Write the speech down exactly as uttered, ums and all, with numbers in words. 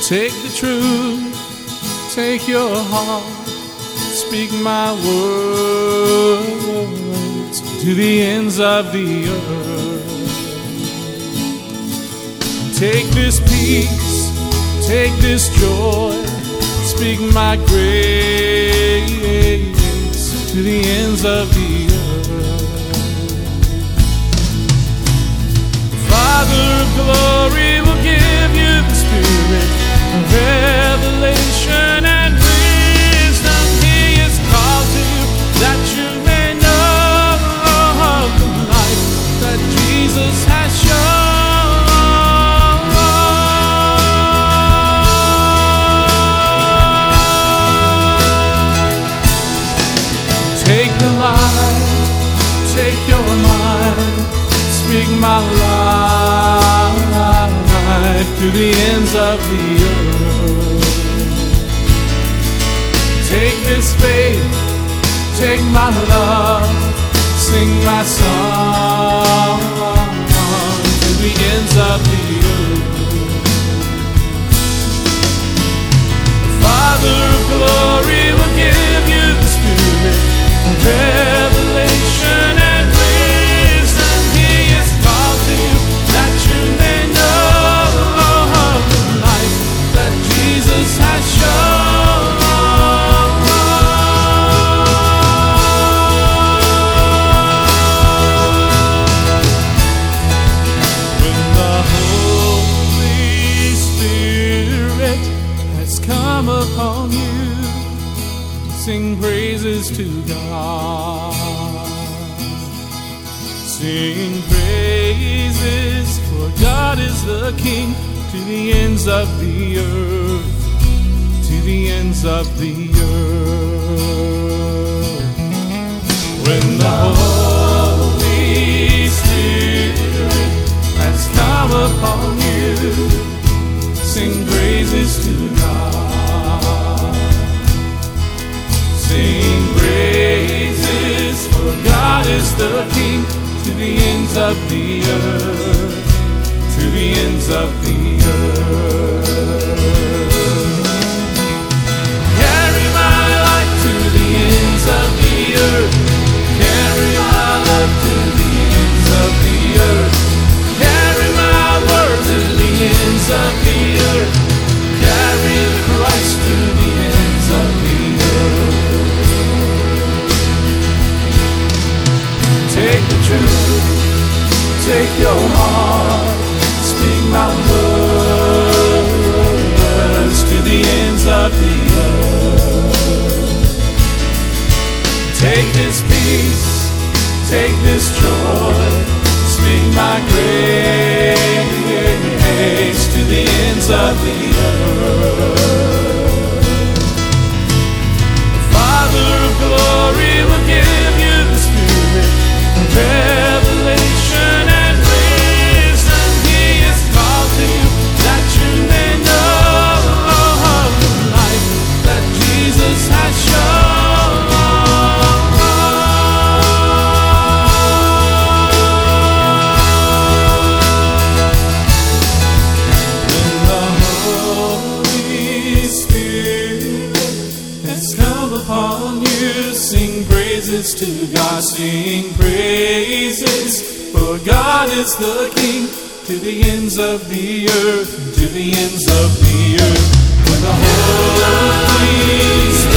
Take the truth, take your heart, speak my words to the ends of the earth. Take this peace, take this joy, speak my grace to the ends of the earth. The Father of glory will give you the Spirit of revelation and wisdom. He is called to you that you may know the life that Jesus has shown. Take the light, take your mind, speak my life to the ends of the earth. Take this faith, take my love, sing my song to the ends of the earth. The Father of glory will give you the Spirit of revelation and wisdom. He is called to you that you may know the life that Jesus has shown. When the Holy Spirit has come upon you, sing praises to God. Sing praises, for God is the King to the ends of the earth, to the ends of the earth. When the Holy Spirit has come upon you, sing praises to God. Sing praises, for God is the King to the ends of the earth, to the ends of the earth. Carry my life to the ends of the earth. Carry my love to the ends of the earth. Carry my word to the ends of the earth. Carry Christ to the ends of the earth. Take the truth, take your heart, speak my words to the ends of the earth. Take this peace, take this joy, speak my grace to the ends of the earth. The Father of glory will give you the Spirit of revelation and wisdom. He is called to you that you may know the life that Jesus has shown. When the Holy Spirit has come upon you, sing praises to God, sing praises, for God is the King to the ends of the earth, to the ends of the earth. When the Holy Spirit